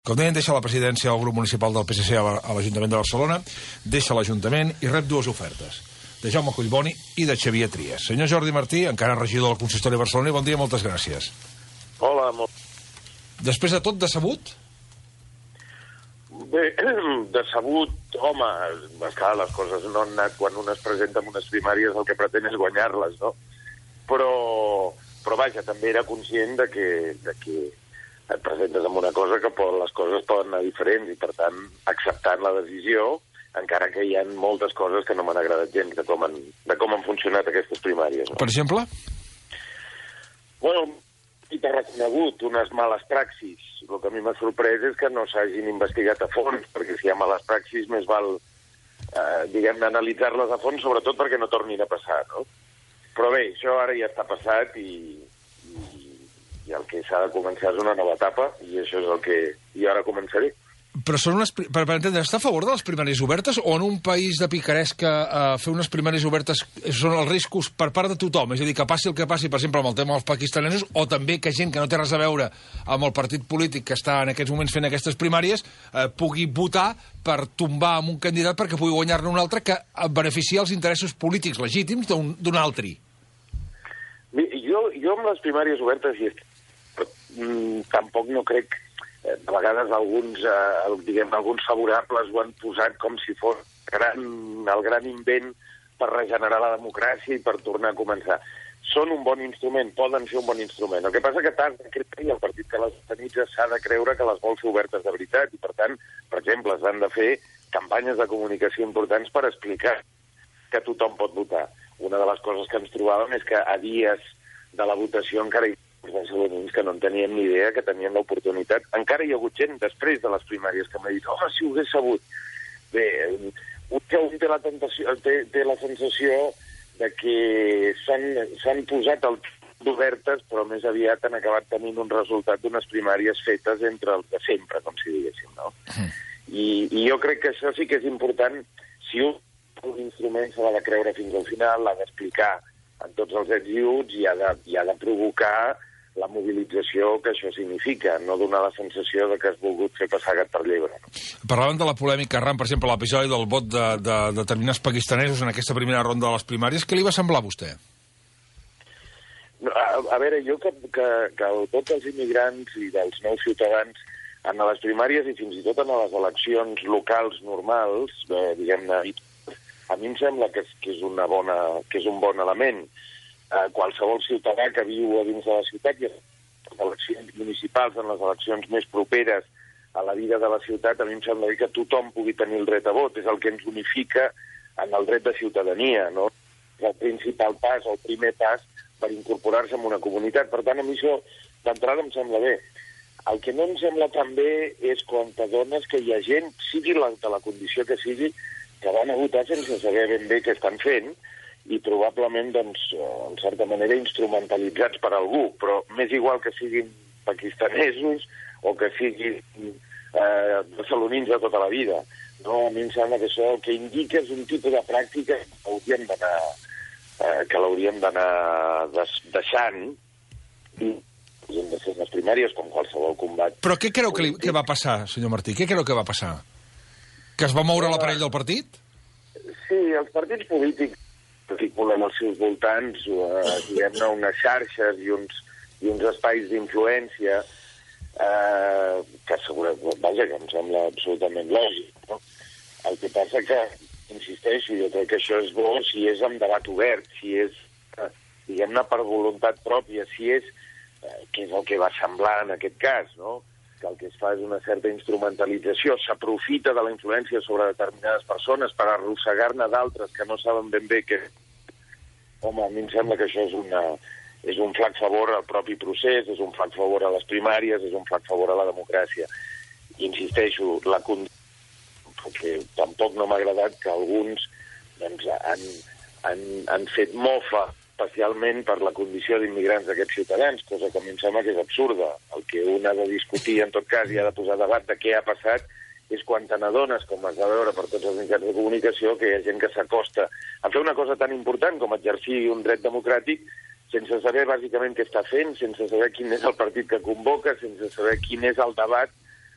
Com deien, deixa la presidència del grup municipal del PSC a l'Ajuntament de Barcelona, deixa l'Ajuntament i rep dues ofertes, de Jaume Collboni i de Xavier Trias. Senyor Jordi Martí, encara regidor del consistori de Barcelona, bon dia, moltes gràcies. Hola, Després de tot, decebut? Bé, decebut, home, esclar, les coses no han anat quan un es presenta en unes primàries, el que pretén és guanyar-les, no? Però vaja, també era conscient de que et presentes amb una cosa que les coses poden anar diferents i, per tant, acceptant la decisió, encara que hi ha moltes coses que no m'han agradat gens de com han funcionat aquestes primàries. No? Per exemple? Bueno, i t'ha reconegut unes males praxis. El que a mi m'ha sorprès és que no s'hagin investigat a fons, perquè si hi ha males praxis més val, diguem-ne, analitzar-les a fons, sobretot perquè no tornin a passar, no? Però bé, això ara ja està passat i el que s'ha de començar és una nova etapa, i això és el que jo ara començaré. Però són per entendre, està a favor de les primàries obertes o en un país de picaresca fer unes primàries obertes són els riscos per part de tothom? És a dir, que passi el que passi, per exemple, amb el tema dels pakistanesos, o també que gent que no té res a veure amb el partit polític que està en aquests moments fent aquestes primàries pugui votar per tombar amb un candidat perquè pugui guanyar-ne un altre que beneficia els interessos polítics legítims d'un altre. Jo amb les primàries obertes tampoc no crec. De vegades alguns favorables ho han posat com si fos el gran invent per regenerar la democràcia i per tornar a començar. Són un bon instrument, poden ser un bon instrument. El que passa que t'has de creure, i el partit que les organitza s'ha de creure que les vol fer obertes de veritat, i per tant, per exemple, s'han de fer campanyes de comunicació importants per explicar que tothom pot votar. Una de les coses que ens trobàvem és que a dies de la votació encara hi ha barcelonins que no en tenien ni idea que tenien l'oportunitat. Encara hi ha hagut gent després de les primàries que m'ha dit, home, si ho hagués sabut. Bé, un té la sensació de que s'han posat d'obertes, però més aviat han acabat tenint un resultat d'unes primàries fetes entre els de sempre, com si diguéssim, no? I jo crec que això sí que és important. Si un instrument s'ha de creure fins al final, l'ha d'explicar en tots els ets i uts i ha de provocar la mobilització que això significa, no donar la sensació de que has volgut fer passar gat per llebre. No? Parlaven de la polèmica arran, per exemple, l'episodi del vot de determinats pakistanesos en aquesta primera ronda de les primàries. Què li va semblar a vostè? A veure, jo que el vot dels immigrants i dels nous ciutadans en les primàries i fins i tot en les eleccions locals normals, diguem-ne, a mi em sembla que és un bon element. Qualsevol ciutadà que viu a dins de la ciutat i en les eleccions municipals, en les eleccions més properes a la vida de la ciutat, a mi em sembla que tothom pugui tenir el dret a vot. És el que ens unifica en el dret de ciutadania, no? És el principal pas, el primer pas per incorporar-se en una comunitat. Per tant, a mi això d'entrada em sembla bé. El que no em sembla tan bé és quan t'adones que hi ha gent, sigui de la condició que sigui, que van a votar sense saber ben bé què estan fent, i probablement, doncs, en certa manera, instrumentalitzats per algú, però m'és igual que siguin pakistanesos o que siguin barcelonins de tota la vida. No, a mi em sembla que això el que indica és un tipus de pràctica que l'hauríem d'anar deixant i hem de fer les primàries com qualsevol combat. Però què creu que va passar, senyor Martí? Què creu que va passar? Que es va moure l'aparell del partit? Sí, els partits polítics articulen als seus voltants, diguem-ne, unes xarxes i uns espais d'influència que em sembla absolutament lògic, no? El que passa que, insisteixo, jo crec que això és bo si és amb debat obert, si és, diguem-ne, per voluntat pròpia, si és, que és el que va semblar en aquest cas, no? Que el que es fa és una certa instrumentalització, s'aprofita de la influència sobre determinades persones per arrossegar-ne d'altres que no saben ben bé què... Home, a mi em sembla que això és un flac favor al propi procés, és un flac favor a les primàries, és un flac favor a la democràcia. Insisteixo, perquè tampoc no m'ha agradat que alguns doncs, han fet mofa especialment per la condició d'immigrants d'aquests ciutadans, cosa que a mi em sembla que és absurda. El que un ha de discutir, en tot cas, i ha de posar debat de què ha passat, és quan te n'adones, com has de veure per tots els mitjans de comunicació, que hi ha gent que s'acosta a fer una cosa tan important com exercir un dret democràtic sense saber bàsicament què està fent, sense saber quin és el partit que convoca, sense saber quin és el debat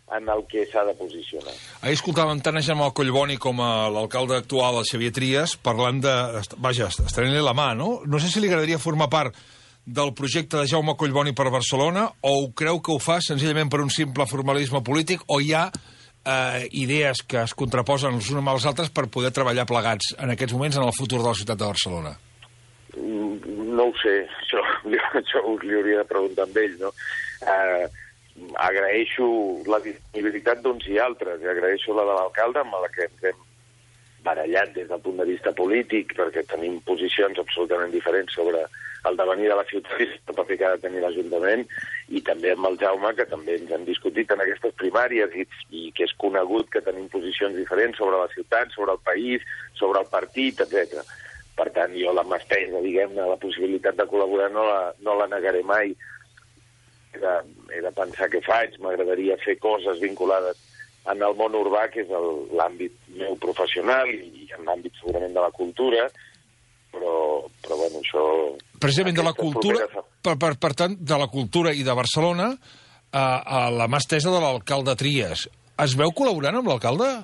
en el que s'ha de posicionar. Ahir escoltàvem tant a Jaume Collboni com a l'alcalde actual, el Xavier Trias, parlant de... Vaja, estenent-li la mà, no? No sé si li agradaria formar part del projecte de Jaume Collboni per Barcelona, o creu que ho fa senzillament per un simple formalisme polític, o hi ha idees que es contraposen els uns amb els altres per poder treballar plegats en aquests moments en el futur de la ciutat de Barcelona? No ho sé, això us li hauria de preguntar amb ell, no? Agraeixo la disponibilitat d'uns i altres, i agraeixo la de l'alcalde, amb la que ens hem barallat des del punt de vista polític, perquè tenim posicions absolutament diferents sobre el devenir de la ciutat i el paper que ha de tenir l'Ajuntament, i també amb el Jaume, que també ens hem discutit en aquestes primàries i que és conegut que tenim posicions diferents sobre la ciutat, sobre el país, sobre el partit, etc. Per tant, jo la mà estesa, diguem-ne, la possibilitat de col·laborar no la negaré mai. He de pensar què faig, m'agradaria fer coses vinculades en el món urbà, que és l'àmbit meu professional, i en l'àmbit segurament de la cultura, però bueno, això... Precisament de la cultura, per tant, de la cultura i de Barcelona, a la mà estesa de l'alcalde Trias. Es veu col·laborant amb l'alcalde?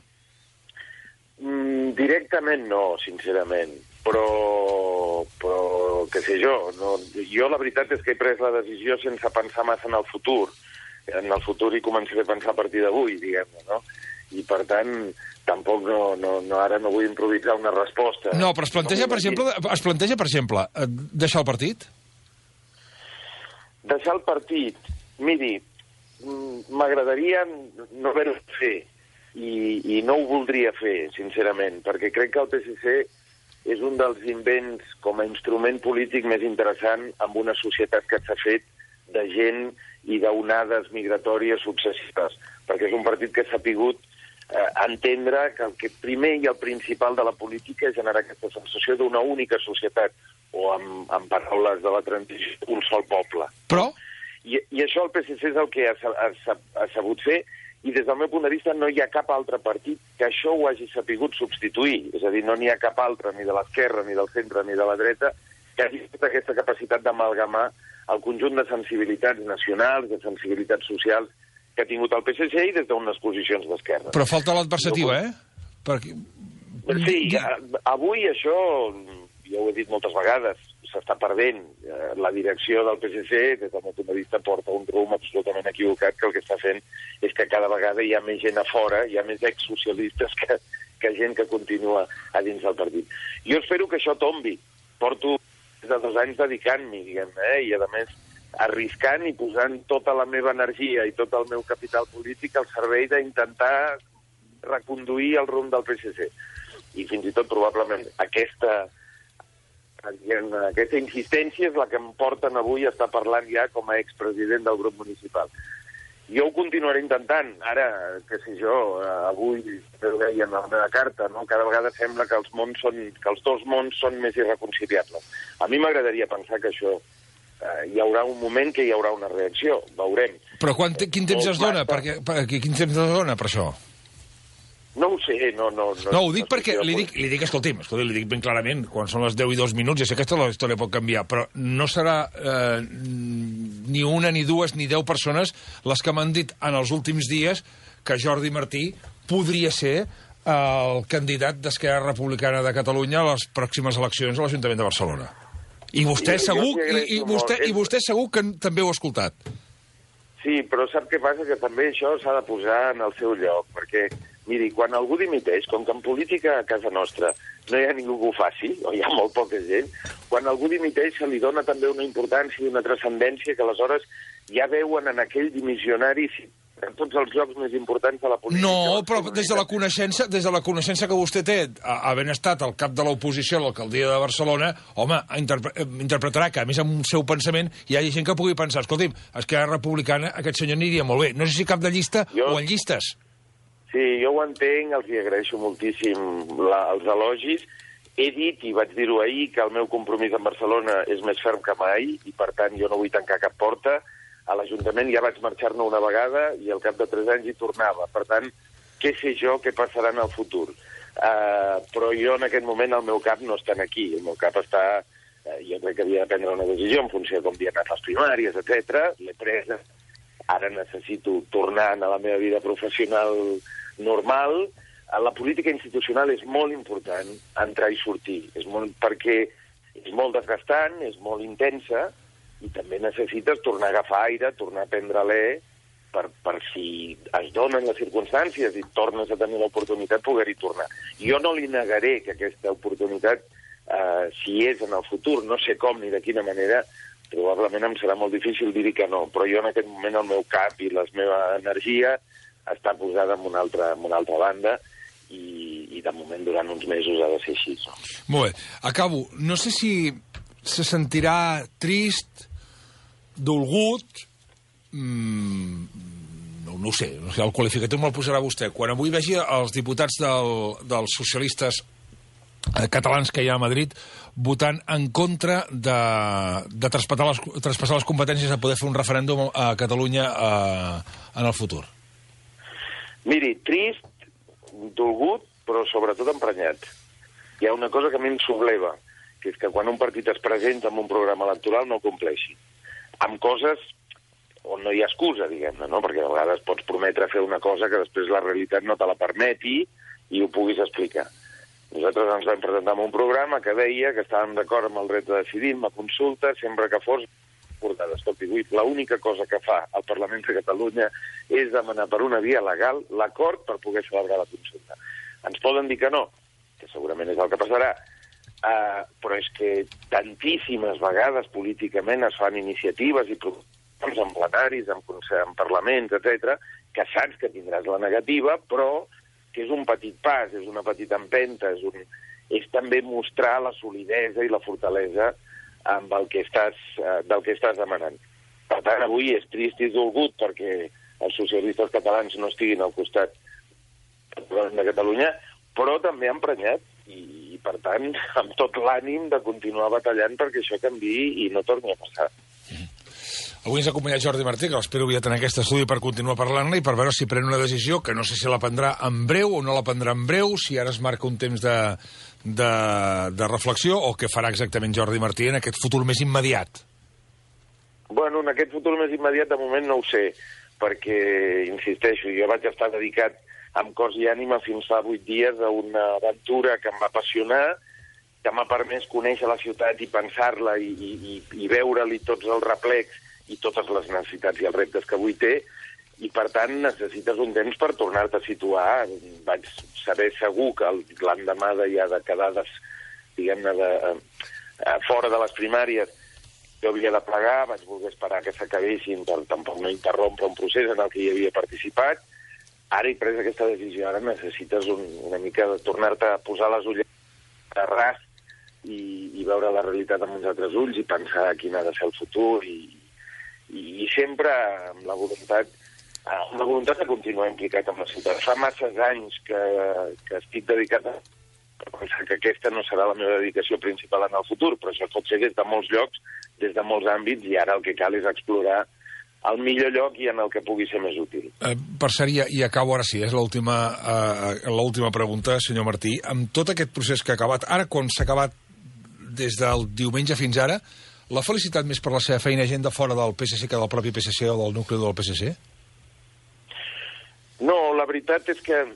Directament no, sincerament, però què sé jo, jo la veritat és que he pres la decisió sense pensar massa en el futur hi començaré a pensar a partir d'avui, diguem-ne, no? I per tant, tampoc ara no vull improvisar una resposta. No, però es planteja, per exemple, deixar el partit? Deixar el partit? Miri, m'agradaria no haver-ho fer, i no ho voldria fer, sincerament, perquè crec que el PSC és un dels invents com a instrument polític més interessant en una societat que s'ha fet de gent i d'onades migratòries successives, perquè és un partit que s'ha sabut entendre que el que primer i el principal de la política és generar aquesta sensació d'una única societat, o amb paraules de la transició, un sol poble. Però? I això el PSC és el que ha sabut fer, i des del meu punt de vista no hi ha cap altre partit que això ho hagi sabut substituir. És a dir, no n'hi ha cap altre, ni de l'esquerra, ni del centre, ni de la dreta, que hagi fet aquesta capacitat d'amalgamar el conjunt de sensibilitats nacionals, de sensibilitats socials que ha tingut el PSC i des d'unes posicions d'esquerra. Però falta l'adversativa, Sí, avui això, ja ho he dit moltes vegades, s'està perdent. La direcció del PSC, des del meu punt de vista, porta un rumb absolutament equivocat, que el que està fent és que cada vegada hi ha més gent a fora, hi ha més exsocialistes que gent que continua a dins del partit. Jo espero que això tombi. Porto des de 2 anys dedicant-m'hi, diguem-ne, i a més arriscant i posant tota la meva energia i tot el meu capital polític al servei d'intentar reconduir el rumb del PSC. I fins i tot probablement aquesta insistència és la que em porten avui a estar parlant ja com a expresident del grup municipal. Jo ho continuaré intentant. Ara, què sé jo, avui ho deia en la meva carta, no? Cada vegada sembla que els dos mons són més irreconciliables. A mi m'agradaria pensar que això hi haurà un moment que hi haurà una reacció, veurem. Però quin temps es dona? Quin temps es dona per això? No ho sé, no... No, ho dic perquè li dic, escolti'm, li dic ben clarament, quan són les 10 i 2 minuts, ja sé que la història pot canviar, però no serà ni una, ni dues, ni 10 persones les que m'han dit en els últims dies que Jordi Martí podria ser el candidat d'Esquerra Republicana de Catalunya a les pròximes eleccions a l'Ajuntament de Barcelona. I vostè segur que també ho ha escoltat. Sí, però sap què passa? Que també això s'ha de posar en el seu lloc, perquè, miri, quan algú dimiteix, com que en política a casa nostra no hi ha ningú que ho faci, o hi ha molt poca gent, quan algú dimiteix se li dona també una importància i una transcendència que aleshores ja veuen en aquell dimissionari en tots els llocs més importants de la política. No, però des de la coneixença que vostè té, havent estat al cap de l'oposició a l'alcaldia de Barcelona, home, interpretarà que, a més, amb un seu pensament, hi ha gent que pugui pensar, escolti'm, Esquerra Republicana, aquest senyor aniria molt bé. No sé si cap de llista o en llistes. Sí, jo ho entenc, els hi agraeixo moltíssim els elogis. He dit, i vaig dir-ho ahir, que el meu compromís amb Barcelona és més ferm que mai, i per tant jo no vull tancar cap porta. A l'Ajuntament ja vaig marxar-ne una vegada i al cap de 3 anys hi tornava. Per tant, què sé jo què passarà en el futur? Però jo en aquest moment el meu cap no està aquí. El meu cap està... jo crec que havia de prendre una decisió en funció de com havia anat les primàries, etc. L'he presa ara necessito tornar a la meva vida professional normal. La política institucional és molt important entrar i sortir, perquè és molt desgastant, és molt intensa, i també necessites tornar a agafar aire, tornar a prendre alè, per si es donen les circumstàncies i tornes a tenir l'oportunitat, poder-hi tornar. Jo no li negaré que aquesta oportunitat, si és en el futur, no sé com ni de quina manera, probablement em serà molt difícil dir-hi que no, però jo en aquest moment el meu cap i la meva energia està posada en una altra banda, i de moment durant uns mesos ha de ser així. No? Molt bé. Acabo. No sé si se sentirà trist, dolgut, no ho sé, el qualificatiu me'l posarà vostè. Quan avui vegi els diputats dels socialistes catalans que hi ha a Madrid votant en contra de traspassar les competències a poder fer un referèndum a Catalunya en el futur. Miri, trist, dolgut, però sobretot emprenyat. Hi ha una cosa que a mi em subleva, que és que quan un partit es presenta amb un programa electoral no compleixi. Amb coses on no hi ha excusa, diguem-ne, no? Perquè a vegades pots prometre fer una cosa que després la realitat no te la permeti i ho puguis explicar. Nosaltres ens vam presentar amb un programa que deia que estàvem d'acord amb el dret de decidir, amb la consulta, sempre que fos portada. Escolti, l'única cosa que fa el Parlament de Catalunya és demanar per una via legal l'acord per poder celebrar la consulta. Ens poden dir que no, que segurament és el que passarà, però és que tantíssimes vegades políticament es fan iniciatives i en plenaris, en parlaments, etc., que saps que tindràs la negativa, però que és un petit pas, és una petita empenta, és també mostrar la solidesa i la fortalesa amb del que estàs demanant. Per tant, avui és trist i dolgut perquè els socialistes catalans no estiguin al costat de Catalunya, però també emprenyat i, per tant, amb tot l'ànim de continuar batallant perquè això canviï i no torni a passar. Avui ens ha acompanyat Jordi Martí, que l'espero aviat en aquest estudi per continuar parlant-ne i per veure si pren una decisió, que no sé si la prendrà en breu o no la prendrà en breu, si ara es marca un temps de reflexió, o què farà exactament Jordi Martí en aquest futur més immediat. Bueno, en aquest futur més immediat de moment no ho sé, perquè, insisteixo, jo vaig estar dedicat amb cos i ànima fins fa 8 dies a una aventura que em va apassionar, que m'ha permès conèixer la ciutat i pensar-la i veure-li tots els replecs i totes les necessitats i els reptes que avui té, i per tant necessites un temps per tornar-te a situar. Vaig saber segur que l'endemà ja de quedar, diguem-ne, fora de les primàries, jo havia de plegar, vaig voler esperar que s'acabessin per tampoc no interrompre un procés en el que hi havia participat. Ara he pres aquesta decisió, ara necessites una mica de tornar-te a posar les ulleres a ras i veure la realitat amb uns altres ulls i pensar quin ha de ser el futur i sempre amb la voluntat de continuar implicat amb la ciutat. Fa masses anys que estic dedicat a pensar que aquesta no serà la meva dedicació principal en el futur, però això pot ser des de molts llocs, des de molts àmbits, i ara el que cal és explorar el millor lloc i en el que pugui ser més útil. Per cert, i acabo ara sí, és l'última pregunta, senyor Martí. Amb tot aquest procés que ha acabat, ara quan s'ha acabat des del diumenge fins ara, l'ha felicitat més per la seva feina gent de fora del PSC que del propi PSC o del nucli del PSC? No, la veritat és que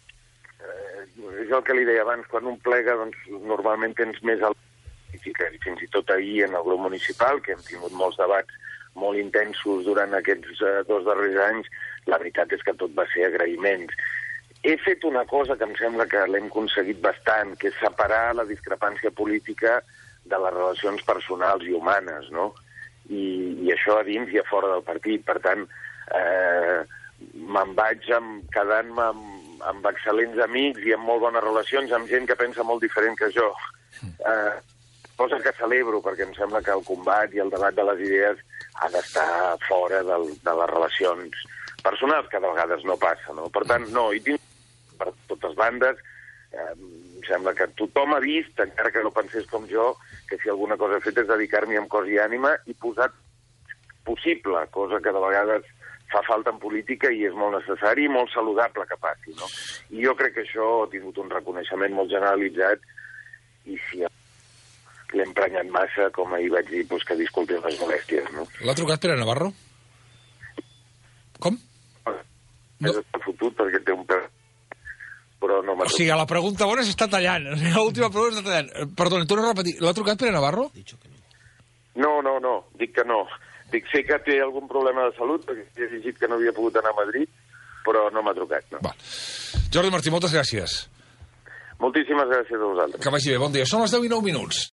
és el que li deia abans, quan un plega doncs, normalment tens més i fins i tot ahir en el grup municipal, que hem tingut molts debats molt intensos durant aquests 2 darrers anys, la veritat és que tot va ser agraïments. He fet una cosa que em sembla que l'hem aconseguit bastant, que és separar la discrepància política de les relacions personals i humanes, no? I això a dins i a fora del partit. Per tant, me'n vaig quedant-me amb excel·lents amics i amb molt bones relacions, amb gent que pensa molt diferent que jo. Cosa que celebro, perquè em sembla que el combat i el debat de les idees ha d'estar fora de les relacions personals, que de vegades no passa, no? Per tant, no, hi tinc per totes bandes. Em sembla que tothom ha vist, encara que no pensés com jo, que si alguna cosa he fet és dedicar-m'hi amb cos i ànima i posar possible, cosa que de vegades fa falta en política i és molt necessari i molt saludable que passi, no? I jo crec que això ha tingut un reconeixement molt generalitzat i si l'he emprenyat massa, com ahir vaig dir, doncs que disculpi les molèsties, no? L'ha trucat Pere Navarro? Com? No. Està fotut perquè té un peu, però no m'ha trucat. O sigui, la pregunta bona s'està tallant. L'última pregunta s'està tallant. Perdona, torno a repetir. L'ha trucat Pere Navarro? No, dic que no. Dic, sé que té algun problema de salut, perquè he llegit que no havia pogut anar a Madrid, però no m'ha trucat, no. Va. Jordi Martí, moltes gràcies. Moltíssimes gràcies a vosaltres. Que vagi bé, bon dia. Són les 10:09.